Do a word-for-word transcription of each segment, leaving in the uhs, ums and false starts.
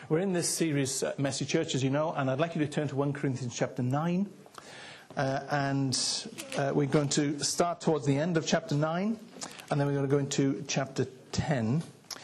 We're in this series, uh, Messy Church, as you know, and I'd like you to turn to First Corinthians chapter nine. Uh, and uh, we're going to start towards the end of chapter nine, and then we're going to go into chapter ten.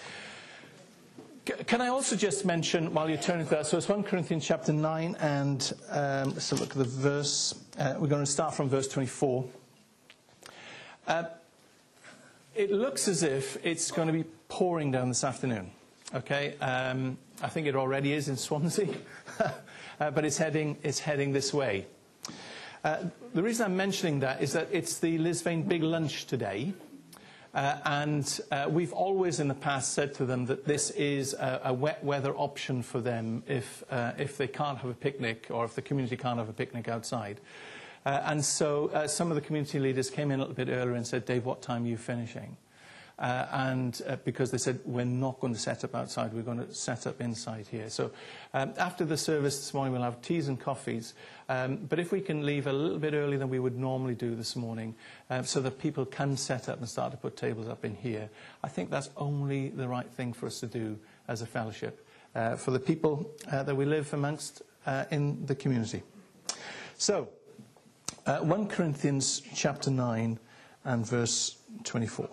C- can I also just mention, while you're turning to that, so it's First Corinthians chapter nine, and um, let's look at the verse. Uh, we're going to start from verse twenty-four. Uh, it looks as if it's going to be pouring down this afternoon. Okay, um, I think it already is in Swansea, uh, but it's heading it's heading this way. Uh, the reason I'm mentioning that is that it's the Lisvane Big Lunch today, uh, and uh, we've always in the past said to them that this is a, a wet weather option for them if uh, if they can't have a picnic or if the community can't have a picnic outside. Uh, and so uh, some of the community leaders came in a little bit earlier and said, Dave, what time are you finishing? Uh, and uh, because they said, we're not going to set up outside, we're going to set up inside here. So um, after the service this morning, we'll have teas and coffees. Um, but if we can leave a little bit earlier than we would normally do this morning, uh, so that people can set up and start to put tables up in here, I think that's only the right thing for us to do as a fellowship, uh, for the people uh, that we live amongst uh, in the community. So, uh, First Corinthians chapter nine and verse twenty-four.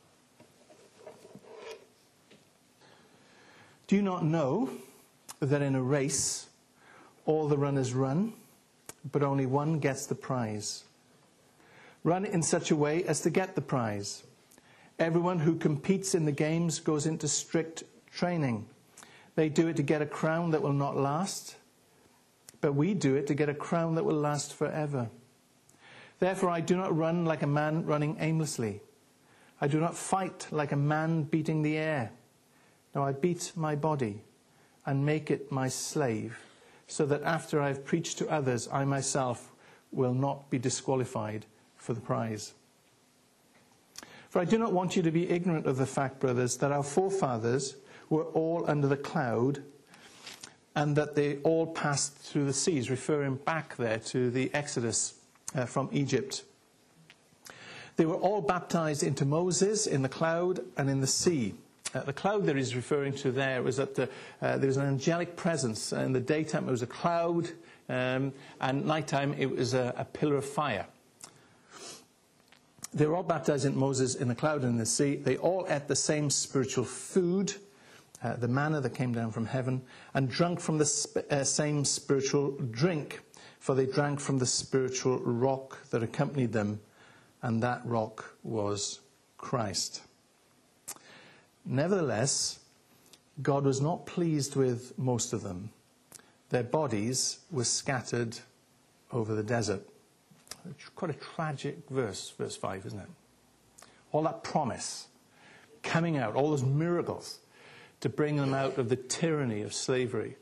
Do you not know that in a race all the runners run, but only one gets the prize? Run in such a way as to get the prize. Everyone who competes in the games goes into strict training. They do it to get a crown that will not last, but we do it to get a crown that will last forever. Therefore I do not run like a man running aimlessly. I do not fight like a man beating the air. No, I beat my body and make it my slave, so that after I have preached to others, I myself will not be disqualified for the prize. For I do not want you to be ignorant of the fact, brothers, that our forefathers were all under the cloud, and that they all passed through the seas, referring back there to the Exodus uh, from Egypt. They were all baptized into Moses in the cloud and in the sea. Uh, the cloud that he's referring to there was that the, uh, there was an angelic presence. In the daytime it was a cloud, um, and nighttime it was a, a pillar of fire. They were all baptized in Moses in the cloud and in the sea. They all ate the same spiritual food, uh, the manna that came down from heaven, and drank from the sp- uh, same spiritual drink, for they drank from the spiritual rock that accompanied them, and that rock was Christ. Nevertheless, God was not pleased with most of them. Their bodies were scattered over the desert. It's quite a tragic verse, verse five, isn't it? All that promise coming out, all those miracles to bring them out of the tyranny of slavery.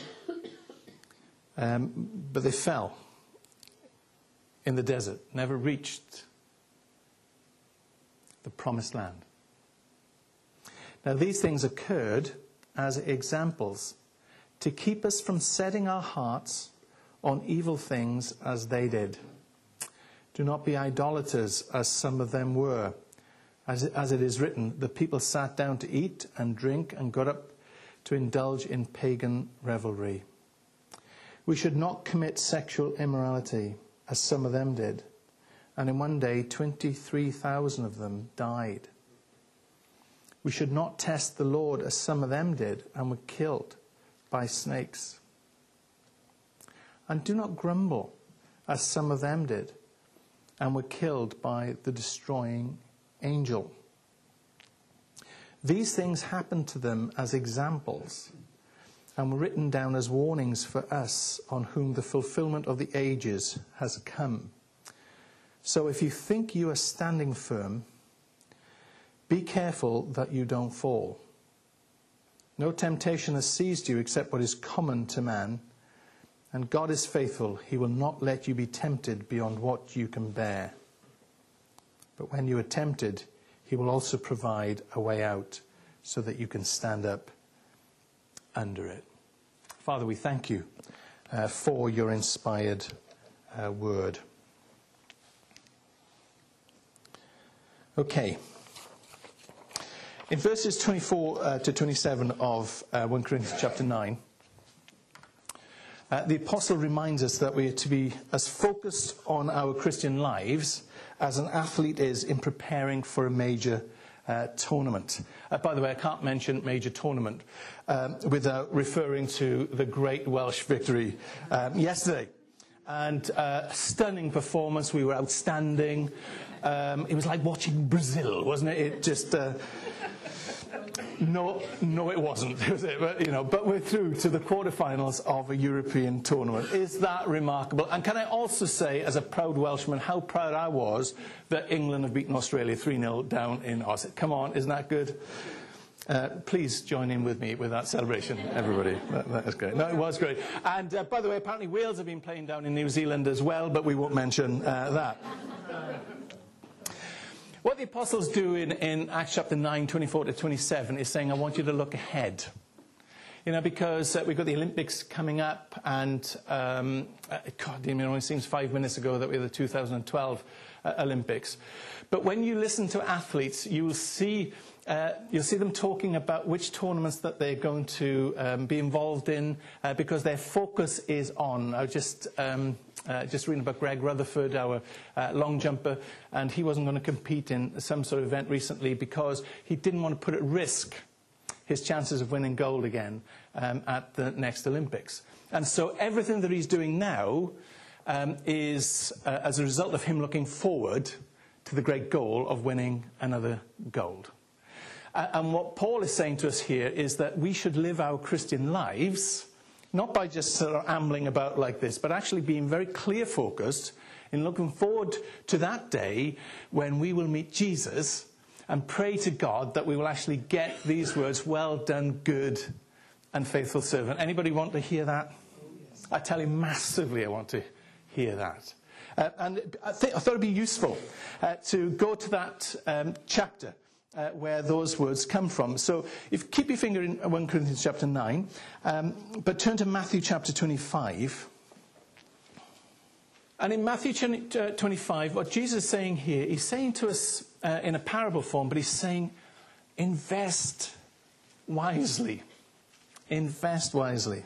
Um, but they fell in the desert, never reached the promised land. Now these things occurred as examples to keep us from setting our hearts on evil things as they did. Do not be idolaters as some of them were. As it, as it is written, the people sat down to eat and drink and got up to indulge in pagan revelry. We should not commit sexual immorality as some of them did. And in one day twenty-three thousand of them died. We should not test the Lord as some of them did and were killed by snakes. And do not grumble as some of them did and were killed by the destroying angel. These things happened to them as examples and were written down as warnings for us, on whom the fulfillment of the ages has come. So if you think you are standing firm, be careful that you don't fall. No temptation has seized you except what is common to man, and God is faithful. He will not let you be tempted beyond what you can bear. But when you are tempted, He will also provide a way out so that you can stand up under it. Father, we thank you uh, for your inspired uh, word. Okay. In verses twenty-four uh, to twenty-seven of uh, First Corinthians chapter nine, uh, the apostle reminds us that we are to be as focused on our Christian lives as an athlete is in preparing for a major uh, tournament. Uh, by the way, I can't mention major tournament um, without referring to the great Welsh victory um, yesterday. And uh, stunning performance. We were outstanding. Um, it was like watching Brazil, wasn't it? It just uh, no, no, it wasn't. Was it? But, you know, but we're through to the quarterfinals of a European tournament. Is that remarkable? And can I also say, as a proud Welshman, how proud I was that England have beaten Australia three nil down in Oz. Come on, isn't that good? Uh, please join in with me with that celebration, everybody. That, that is great. No, it was great. And uh, by the way, apparently Wales have been playing down in New Zealand as well, but we won't mention uh, that. What the apostles do in, in Acts chapter nine, twenty-four to twenty-seven is saying, I want you to look ahead. You know, because uh, we've got the Olympics coming up, and um, uh, God, it only seems five minutes ago that we had the two thousand twelve uh, Olympics. But when you listen to athletes, you will see uh, you'll see them talking about which tournaments that they're going to um, be involved in, uh, because their focus is on. I was just um, uh, just reading about Greg Rutherford, our uh, long jumper, and he wasn't going to compete in some sort of event recently because he didn't want to put at risk his chances of winning gold again um, at the next Olympics. And so everything that he's doing now um, is uh, as a result of him looking forward to the great goal of winning another gold. Uh, and what Paul is saying to us here is that we should live our Christian lives not by just sort of ambling about like this, but actually being very clear focused in looking forward to that day when we will meet Jesus, and pray to God that we will actually get these words, well done, good and faithful servant. Anybody want to hear that? Oh, yes. I tell you, massively I want to hear that. Uh, and I, th- I thought it would be useful uh, to go to that um, chapter uh, where those words come from. So if keep your finger in First Corinthians chapter nine, um, but turn to Matthew chapter twenty-five. And in Matthew twenty-five, what Jesus is saying here, he's saying to us uh, in a parable form, but he's saying, invest wisely. Invest wisely.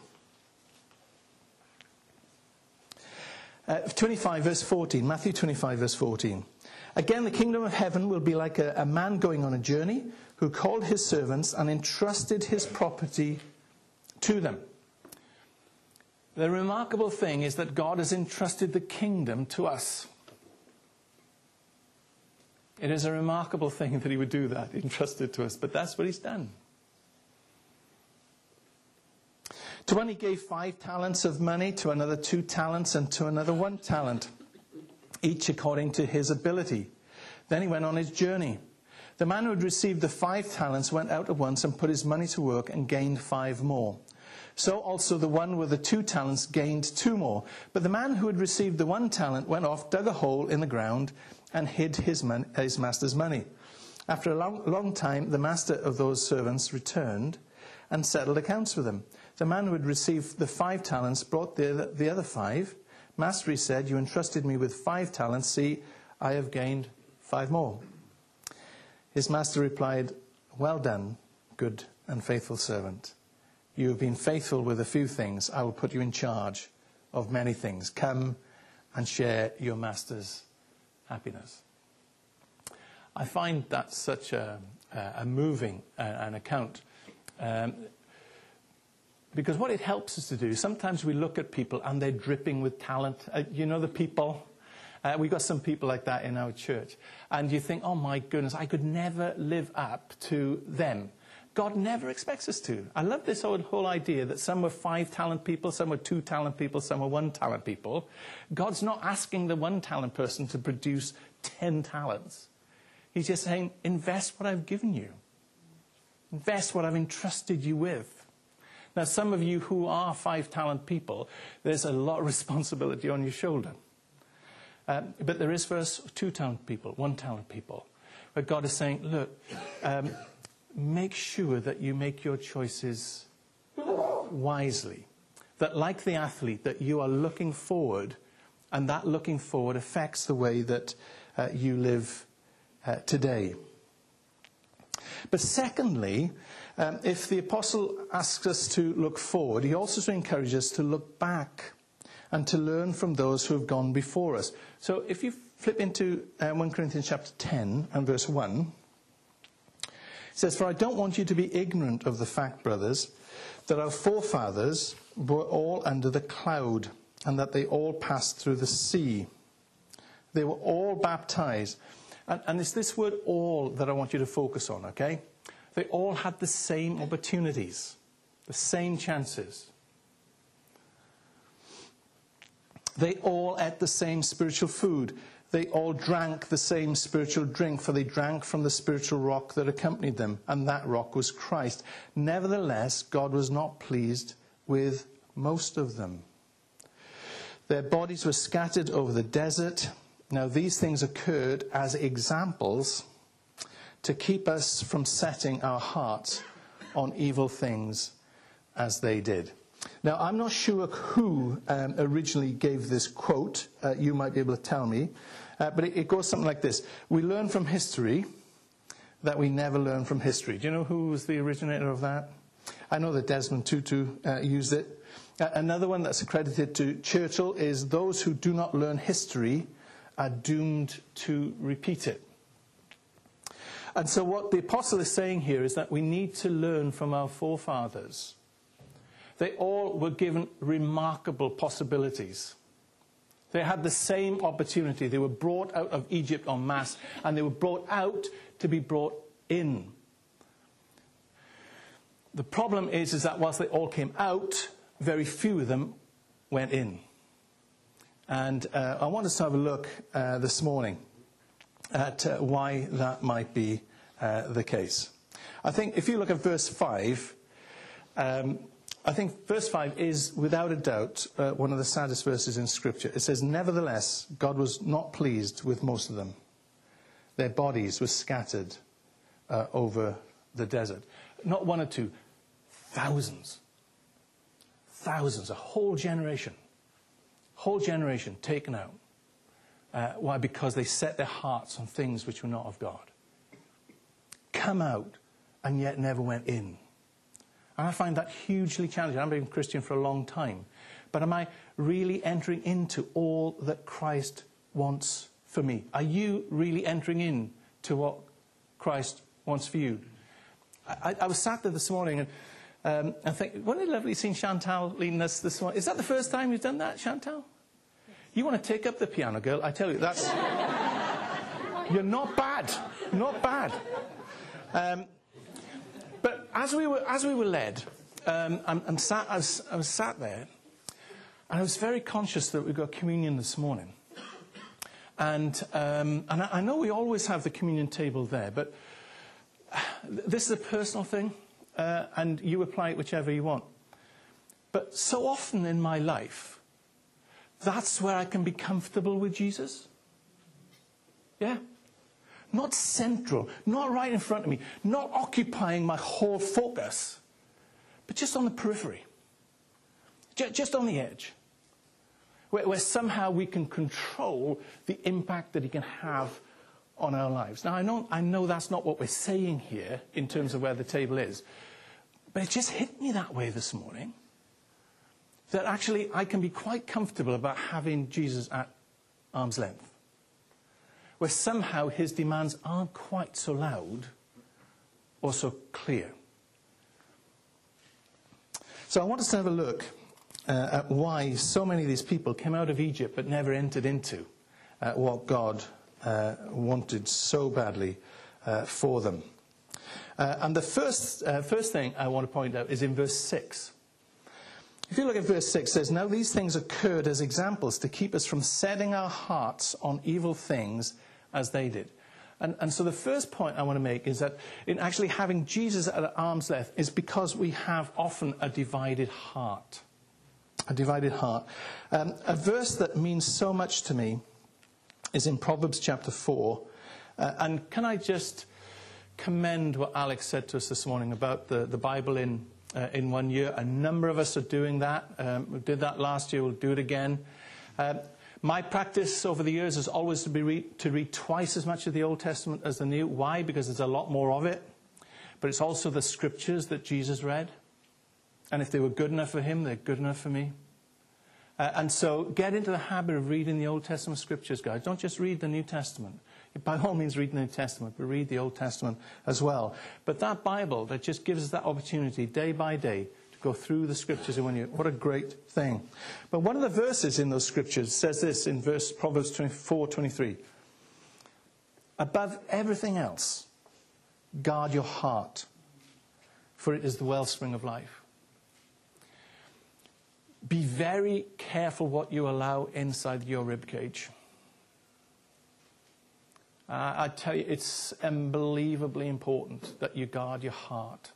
Uh, twenty-five verse fourteen, Matthew twenty-five verse fourteen. Again, the kingdom of heaven will be like a, a man going on a journey who called his servants and entrusted his property to them. The remarkable thing is that God has entrusted the kingdom to us. It is a remarkable thing that he would do that, entrust it to us, but that's what he's done. To one he gave five talents of money, to another two talents, and to another one talent, each according to his ability. Then he went on his journey. The man who had received the five talents went out at once and put his money to work and gained five more. So also the one with the two talents gained two more. But the man who had received the one talent went off, dug a hole in the ground, and hid his, mon- his master's money. After a long, long time, the master of those servants returned and settled accounts with them. The man who had received the five talents brought the, the other five. Master, he said, you entrusted me with five talents. See, I have gained five more. His master replied, well done, good and faithful servant. You have been faithful with a few things. I will put you in charge of many things. Come and share your master's happiness. I find that such a, a moving uh, an account. Um, because what it helps us to do, sometimes we look at people and they're dripping with talent. Uh, you know the people? Uh, we've got some people like that in our church. And you think, oh my goodness, I could never live up to them. God never expects us to. I love this whole, whole idea that some were five talent people, some were two talent people, some were one talent people. God's not asking the one talent person to produce ten talents. He's just saying, invest what I've given you. Invest what I've entrusted you with. Now, some of you who are five talent people, there's a lot of responsibility on your shoulder. Um, but there is for us two talent people, one talent people. Where God is saying, look, um, make sure that you make your choices wisely. That like the athlete, that you are looking forward, and that looking forward affects the way that uh, you live uh, today. But secondly, um, if the apostle asks us to look forward, he also encourages us to look back and to learn from those who have gone before us. So if you flip into uh, First Corinthians chapter ten and verse one, it says, "For I don't want you to be ignorant of the fact, brothers, that our forefathers were all under the cloud, and that they all passed through the sea. They were all baptized." And, and it's this word "all" that I want you to focus on, okay? They all had the same opportunities, the same chances. They all ate the same spiritual food. They all drank the same spiritual drink, for they drank from the spiritual rock that accompanied them, and that rock was Christ. Nevertheless, God was not pleased with most of them. Their bodies were scattered over the desert. Now, these things occurred as examples to keep us from setting our hearts on evil things as they did. Now, I'm not sure who um, originally gave this quote. Uh, you might be able to tell me. Uh, but it, it goes something like this. "We learn from history that we never learn from history." Do you know who was the originator of that? I know that Desmond Tutu uh, used it. Uh, another one that's accredited to Churchill is, "Those who do not learn history are doomed to repeat it." And so what the apostle is saying here is that we need to learn from our forefathers. They all were given remarkable possibilities. They had the same opportunity. They were brought out of Egypt en masse, and they were brought out to be brought in. The problem is, is that whilst they all came out, very few of them went in. And uh, I want us to have a look uh, this morning at uh, why that might be uh, the case. I think if you look at verse five, um, I think verse five is, without a doubt, uh, one of the saddest verses in Scripture. It says, "Nevertheless, God was not pleased with most of them. Their bodies were scattered uh, over the desert." Not one or two, thousands. Thousands, a whole generation. Whole generation taken out. Uh, why? Because they set their hearts on things which were not of God. Come out, and yet never went in. And I find that hugely challenging. I've been a Christian for a long time. But am I really entering into all that Christ wants for me? Are you really entering into what Christ wants for you? I, I was sat there this morning and um, I think, wasn't it lovely seeing Chantal leading us this morning? Is that the first time you've done that, Chantal? You want to take up the piano, girl? I tell you, that's... You're not bad. Not bad. Um, But as we were as we were led, um, I'm, I'm sat, I, was, I was sat there, and I was very conscious that we got communion this morning. And um, and I, I know we always have the communion table there, but this is a personal thing, uh, and you apply it whichever you want. But so often in my life, that's where I can be comfortable with Jesus. Yeah. Not central, not right in front of me, not occupying my whole focus, but just on the periphery, just on the edge, where, where somehow we can control the impact that he can have on our lives. Now, I know, I know that's not what we're saying here in terms of where the table is, but it just hit me that way this morning, that actually I can be quite comfortable about having Jesus at arm's length, where somehow his demands aren't quite so loud or so clear. So I want us to have a look uh, at why so many of these people came out of Egypt but never entered into uh, what God uh, wanted so badly uh, for them. Uh, and the first, uh, first thing I want to point out is in verse six. If you look at verse six, it says, "Now these things occurred as examples to keep us from setting our hearts on evil things as they did." And, and so the first point I want to make is that in actually having Jesus at arm's length is because we have often a divided heart. A divided heart. Um, a verse that means so much to me is in Proverbs chapter four. Uh, and can I just commend what Alex said to us this morning about the, the Bible in Uh, in one year. A number of us are doing that. Um, we did that last year. We'll do it again. Uh, my practice over the years is always to be read, to read twice as much of the Old Testament as the New. Why? Because there's a lot more of it. but it's also the scriptures that Jesus read. And if they were good enough for him, they're good enough for me. Uh, and so get into the habit of reading the Old Testament scriptures, guys. Don't just read the New Testament. By all means, read the New Testament, but read the Old Testament as well. But that Bible that just gives us that opportunity day by day to go through the scriptures in one year, what a great thing. But one of the verses in those scriptures says this in verse Proverbs twenty-four twenty-three. Above everything else, guard your heart, for it is the wellspring of life. Be very careful what you allow inside your ribcage. Uh, I tell you, it's unbelievably important that you guard your heart.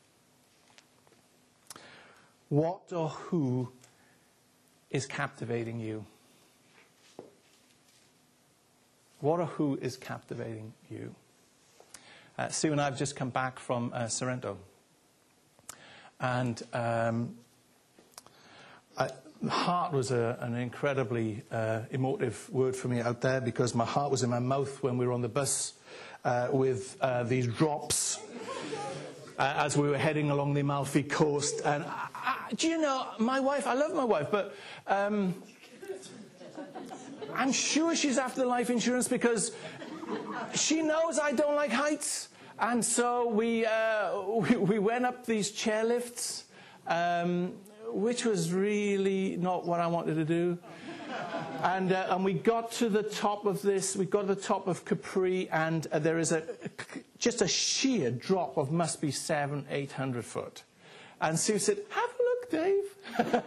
What or who is captivating you? What or who is captivating you? Uh, Sue and I have just come back from uh, Sorrento. And um, I, heart was a, an incredibly uh, emotive word for me out there, because my heart was in my mouth when we were on the bus uh, with uh, these drops uh, as we were heading along the Amalfi coast. And I, I, do you know, my wife, I love my wife, but um, I'm sure she's after the life insurance, because she knows I don't like heights. And so we, uh, we, we went up these chairlifts, um, which was really not what I wanted to do. And, uh, and we got to the top of this, we got to the top of Capri, and uh, there is a, just a sheer drop of must be seven, eight hundred foot. And Sue said, have a look, Dave.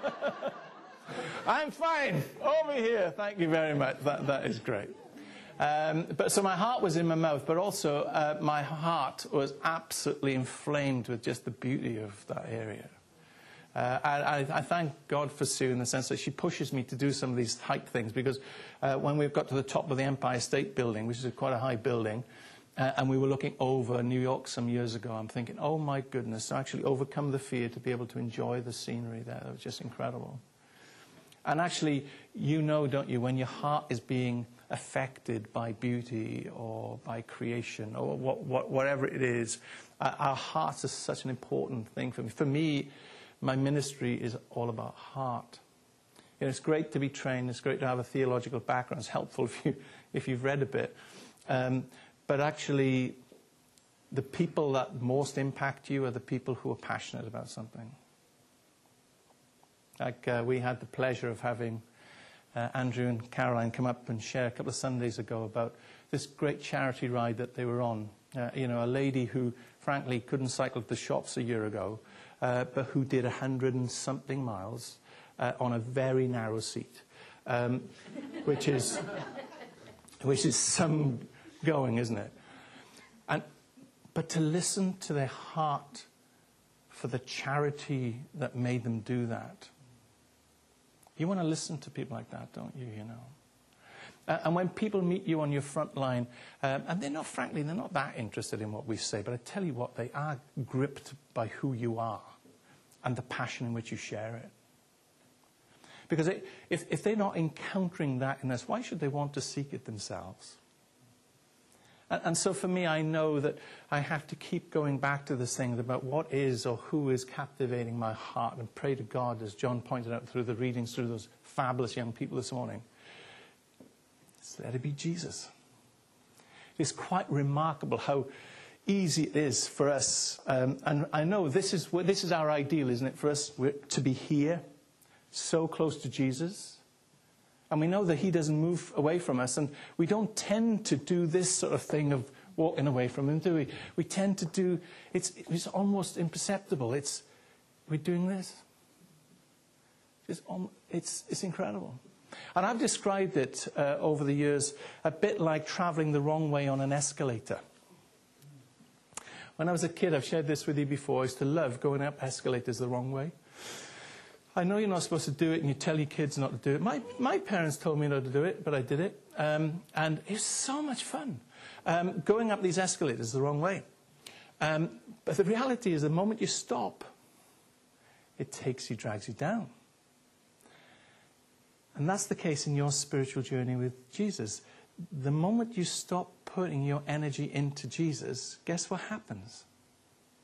I'm fine, over here, thank you very much, that, that is great. Um, but so my heart was in my mouth, but also uh, my heart was absolutely inflamed with just the beauty of that area. Uh, I, I thank God for Sue in the sense that she pushes me to do some of these height things, because uh, when we got to the top of the Empire State Building, which is quite a high building, uh, and we were looking over New York some years ago, I'm thinking, oh my goodness, to actually overcome the fear to be able to enjoy the scenery there, that was just incredible. And actually, you know, don't you, when your heart is being affected by beauty or by creation or what, what, whatever it is, uh, our hearts are such an important thing for me. For me, my ministry is all about heart. You know, it's great to be trained. It's great to have a theological background. It's helpful if, you, if you've read a bit. Um, but actually, the people that most impact you are the people who are passionate about something. Like uh, we had the pleasure of having uh, Andrew and Caroline come up and share a couple of Sundays ago about this great charity ride that they were on. Uh, you know, a lady who, frankly, couldn't cycle to the shops a year ago, uh, but who did a hundred and something miles uh, on a very narrow seat, um, which is which is some going, isn't it? And but to listen to their heart for the charity that made them do that. You want to listen to people like that, don't you, you know? Uh, and when people meet you on your front line, um, and they're not, frankly, they're not that interested in what we say, but I tell you what, they are gripped by who you are and the passion in which you share it. Because it, if, if they're not encountering that in us, why should they want to seek it themselves? And, and so for me, I know that I have to keep going back to this thing about what is or who is captivating my heart, and pray to God, as John pointed out through the readings through those fabulous young people this morning. Let it be Jesus. It's quite remarkable how easy it is for us. Um, and I know this is, this is our ideal, isn't it, for us to be here, so close to Jesus. And we know that he doesn't move away from us. And we don't tend to do this sort of thing of walking away from him, do we? We tend to do, it's, it's almost imperceptible. It's, we're doing this. It's, it's, it's incredible. And I've described it uh, over the years a bit like traveling the wrong way on an escalator. When I was a kid, I've shared this with you before, I used to love going up escalators the wrong way. I know you're not supposed to do it, and you tell your kids not to do it. My, my parents told me not to do it, but I did it. Um, and it was so much fun, um, going up these escalators the wrong way. Um, but the reality is, the moment you stop, it takes you, drags you down. And that's the case in your spiritual journey with Jesus. The moment you stop putting your energy into Jesus, guess what happens?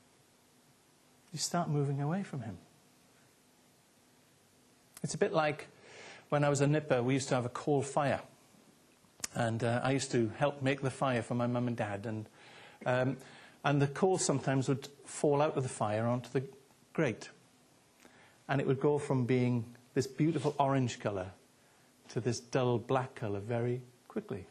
you start moving away from him. It's a bit like when I was a nipper, we used to have a coal fire. And uh, I used to help make the fire for my mum and dad. And, um, and the coal sometimes would fall out of the fire onto the grate. And it would go from being this beautiful orange colour to this dull black colour very quickly.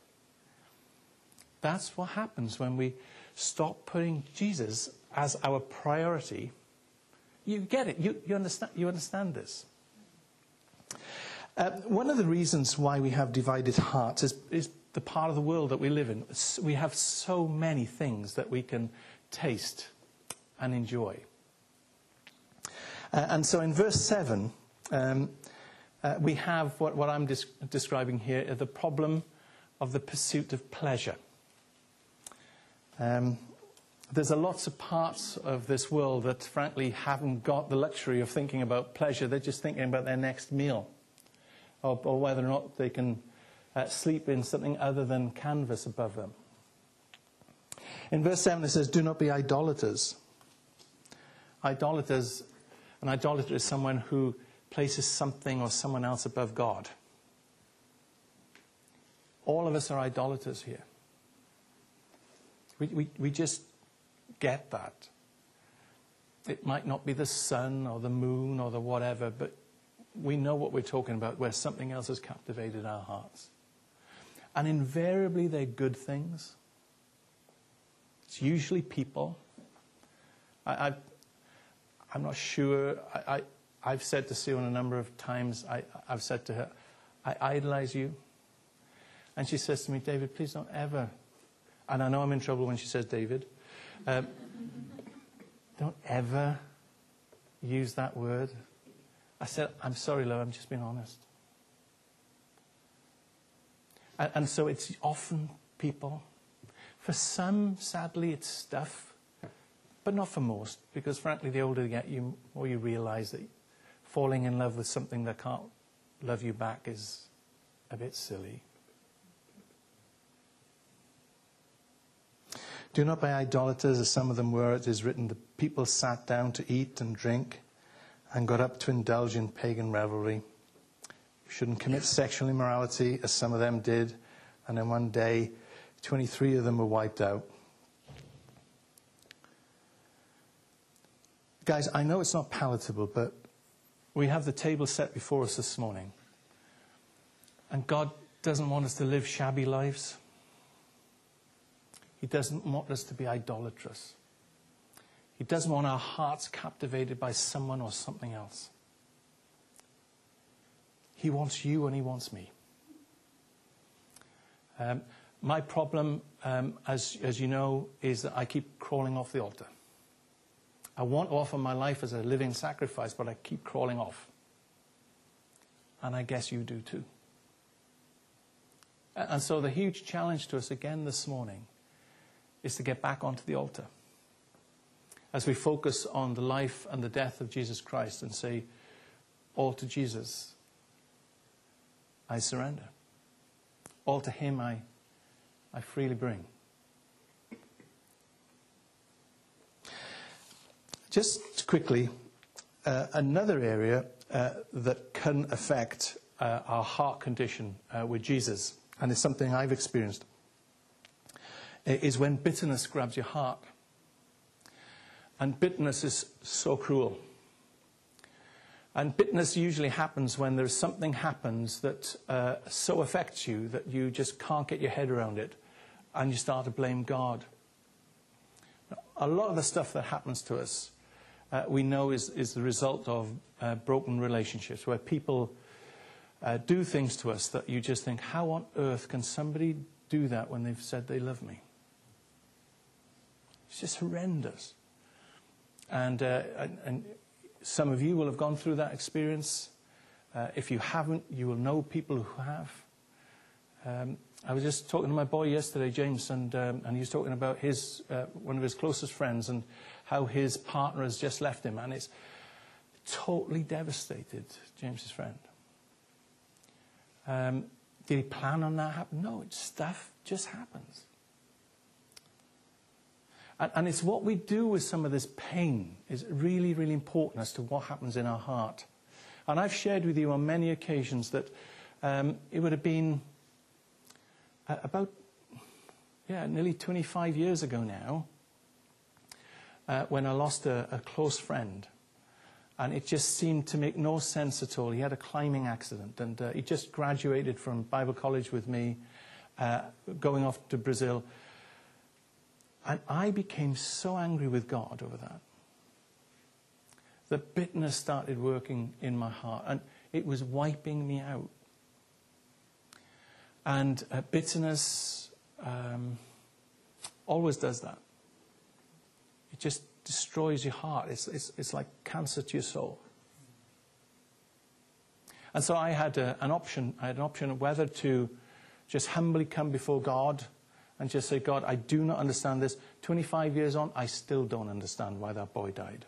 That's what happens when we stop putting Jesus as our priority. You get it. You, you, understand, you understand this. Uh, one of the reasons why we have divided hearts is, is the part of the world that we live in. We have so many things that we can taste and enjoy. Uh, and so in verse seven, um, uh, we have what, what I'm des- describing here, the problem of the pursuit of pleasure. Um, there's a lots of parts of this world that frankly haven't got the luxury of thinking about pleasure. They're just thinking about their next meal. Or, or whether or not they can uh, sleep in something other than canvas above them. In verse seven it says, do not be idolaters. Idolaters, an idolater is someone who places something or someone else above God. All of us are idolaters here. We, we, we just get that. It might not be the sun or the moon or the whatever, but we know what we're talking about, where something else has captivated our hearts. And invariably they're good things. It's usually people. I, I've, I'm not sure. I, I, I've said to Sue a number of times, I, I've said to her, I idolize you. And she says to me, David, please don't ever. And I know I'm in trouble when she says David. Um, don't ever use that word. I said, I'm sorry, love, I'm just being honest. And, and so it's often people. For some, sadly, it's stuff. But not for most. Because frankly, the older you get, the more you realize that falling in love with something that can't love you back is a bit silly. Do not be idolaters, as some of them were. It is written, the people sat down to eat and drink and got up to indulge in pagan revelry. You shouldn't commit sexual immorality, as some of them did. And then one day, twenty-three of them were wiped out. Guys, I know it's not palatable, but we have the table set before us this morning. And God doesn't want us to live shabby lives. He doesn't want us to be idolatrous. He doesn't want our hearts captivated by someone or something else. He wants you and he wants me. Um, my problem, um, as, as you know, is that I keep crawling off the altar. I want to offer my life as a living sacrifice, but I keep crawling off. And I guess you do too. And so the huge challenge to us again this morning is to get back onto the altar. As we focus on the life and the death of Jesus Christ and say, all to Jesus, I surrender. All to him I, I freely bring. Just quickly, uh, another area uh, that can affect uh, our heart condition uh, with Jesus, and it's something I've experienced, is when bitterness grabs your heart. And bitterness is so cruel. And bitterness usually happens when there's something happens that uh, so affects you that you just can't get your head around it, and you start to blame God. A lot of the stuff that happens to us, uh, we know is, is the result of uh, broken relationships, where people uh, do things to us that you just think, how on earth can somebody do that when they've said they love me? It's just horrendous. And, uh, and, and some of you will have gone through that experience. Uh, if you haven't, you will know people who have. Um, I was just talking to my boy yesterday, James, and, um, and he was talking about his uh, one of his closest friends and how his partner has just left him. And it's totally devastated James's friend. Um, did he plan on that happening? No, it's stuff just happens. And, and it's what we do with some of this pain is really, really important as to what happens in our heart. And I've shared with you on many occasions that um, it would have been uh, about, yeah, nearly twenty-five years ago now, uh, when I lost a, a close friend. And it just seemed to make no sense at all. He had a climbing accident, and uh, he just graduated from Bible college with me, uh, going off to Brazil. And I became so angry with God over that. The bitterness started working in my heart, and it was wiping me out. And uh, bitterness um, always does that. It just destroys your heart. It's, it's, it's like cancer to your soul. And so I had a, an option. I had an option of whether to just humbly come before God and just say, God, I do not understand this. twenty-five years on, I still don't understand why that boy died.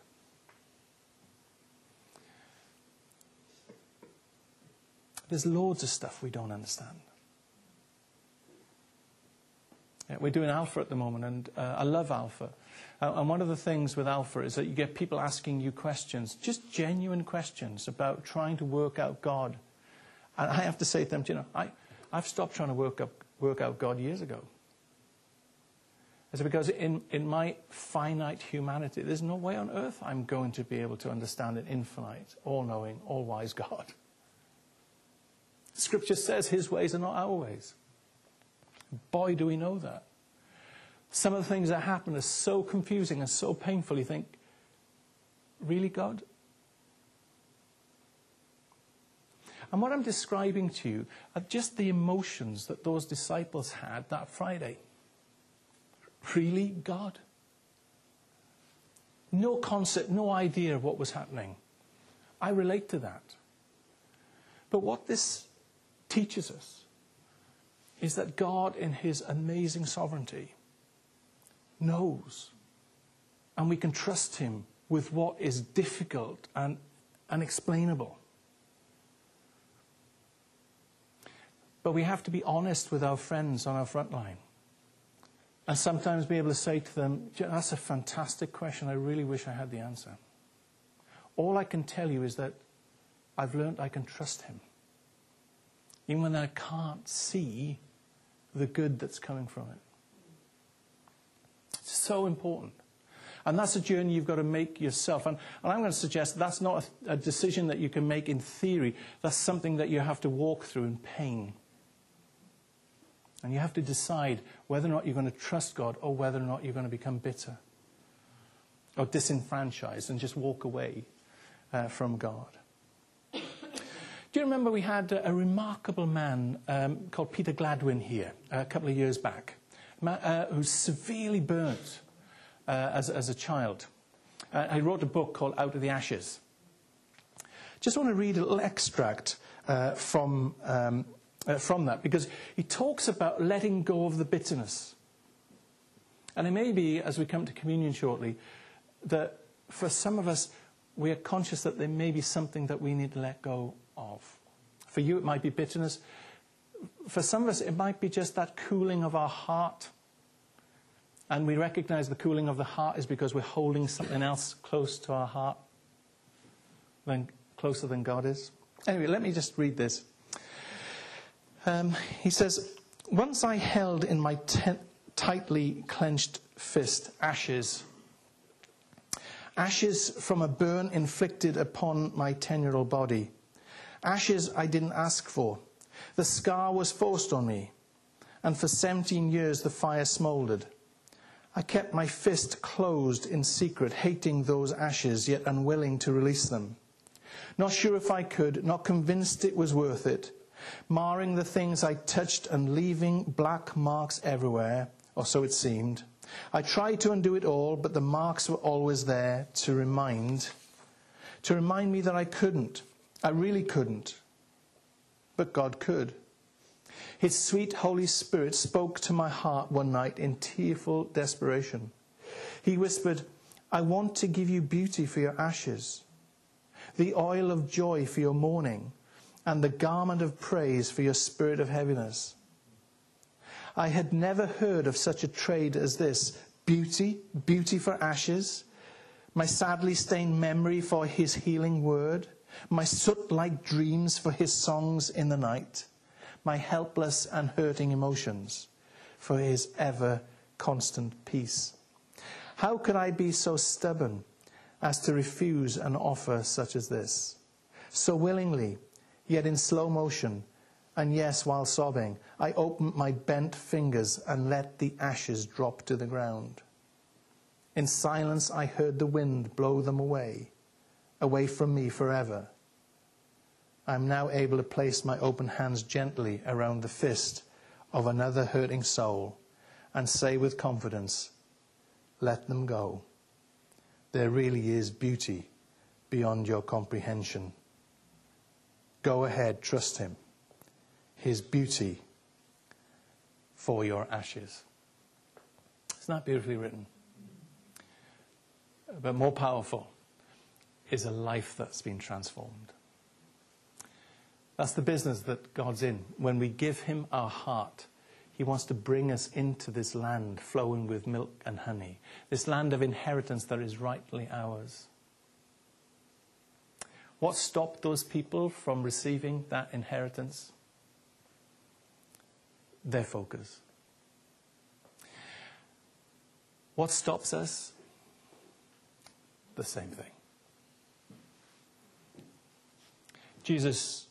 There's loads of stuff we don't understand. Yeah, we're doing Alpha at the moment, and uh, I love Alpha. Uh, and one of the things with Alpha is that you get people asking you questions, just genuine questions about trying to work out God. And I have to say to them, you know, I, I've stopped trying to work, up, work out God years ago. It's because in, in my finite humanity, there's no way on earth I'm going to be able to understand an infinite, all-knowing, all-wise God. Scripture says his ways are not our ways. Boy, do we know that. Some of the things that happen are so confusing and so painful, you think, really, God? And what I'm describing to you are just the emotions that those disciples had that Friday. Really, God? No concept, no idea of what was happening. I relate to that. But what this teaches us is that God, in his amazing sovereignty, knows. And we can trust him with what is difficult and unexplainable. But we have to be honest with our friends on our front line. And sometimes be able to say to them, that's a fantastic question. I really wish I had the answer. All I can tell you is that I've learned I can trust him. Even when I can't see the good that's coming from it. It's so important. And that's a journey you've got to make yourself. And, and I'm going to suggest that's not a, a decision that you can make in theory. That's something that you have to walk through in pain. And you have to decide whether or not you're going to trust God or whether or not you're going to become bitter or disenfranchised and just walk away uh, from God. Do you remember we had a, a remarkable man um, called Peter Gladwin here uh, a couple of years back, man, uh, who was severely burnt uh, as, as a child. Uh, he wrote a book called Out of the Ashes. Just want to read a little extract uh, from, um, uh, from that, because he talks about letting go of the bitterness. And it may be, as we come to communion shortly, that for some of us, we are conscious that there may be something that we need to let go of. For you, it might be bitterness. For some of us, it might be just that cooling of our heart. And we recognize the cooling of the heart is because we're holding something else close to our heart, than, closer than God is. Anyway, let me just read this. Um, he says, once I held in my te- tightly clenched fist ashes. Ashes from a burn inflicted upon my ten-year-old body. Ashes I didn't ask for. The scar was forced on me. And for seventeen years the fire smouldered. I kept my fist closed in secret, hating those ashes, yet unwilling to release them. Not sure if I could, not convinced it was worth it. Marring the things I touched and leaving black marks everywhere, or so it seemed. I tried to undo it all, but the marks were always there to remind, to remind me that I couldn't. I really couldn't. But God could. His sweet Holy Spirit spoke to my heart one night in tearful desperation. He whispered, I want to give you beauty for your ashes, the oil of joy for your mourning, and the garment of praise for your spirit of heaviness. I had never heard of such a trade as this, Beauty, beauty for ashes. My sadly stained memory for his healing word. My soot-like dreams for his songs in the night. My helpless and hurting emotions for his ever constant peace. How could I be so stubborn as to refuse an offer such as this? So willingly, yet in slow motion, and yes, while sobbing, I opened my bent fingers and let the ashes drop to the ground. In silence, I heard the wind blow them away, away from me forever. I am now able to place my open hands gently around the fist of another hurting soul and say with confidence, let them go. There really is beauty beyond your comprehension. Go ahead, trust him. His beauty for your ashes. Isn't that beautifully written? But more powerful is a life that's been transformed. That's the business that God's in. When we give him our heart, he wants to bring us into this land flowing with milk and honey. This land of inheritance that is rightly ours. What stopped those people from receiving that inheritance? Their focus. What stops us? The same thing. Jesus,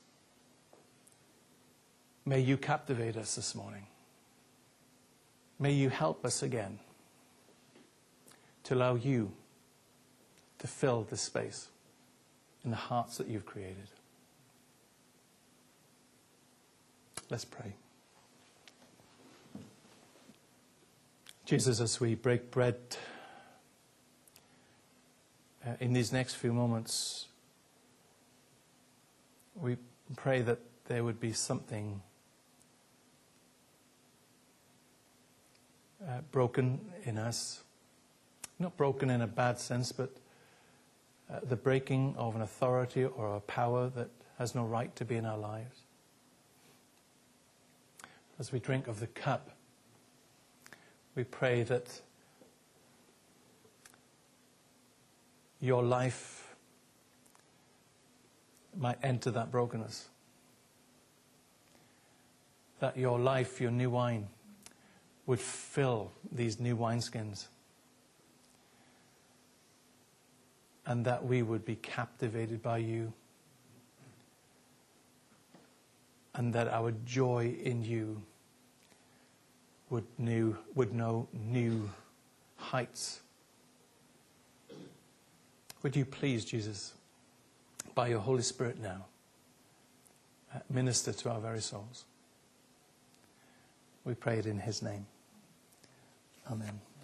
may you captivate us this morning. May you help us again to allow you to fill this space in the hearts that you've created. Let's pray. Jesus, as we break bread uh, in these next few moments, we pray that there would be something uh, broken in us. Not broken in a bad sense, but uh, the breaking of an authority or a power that has no right to be in our lives. As we drink of the cup, we pray that your life might enter that brokenness. That your life, your new wine, would fill these new wineskins. And that we would be captivated by you. And that our joy in you would new would know new heights. Would you please, Jesus, by your Holy Spirit now, minister to our very souls? We pray it in his name. Amen.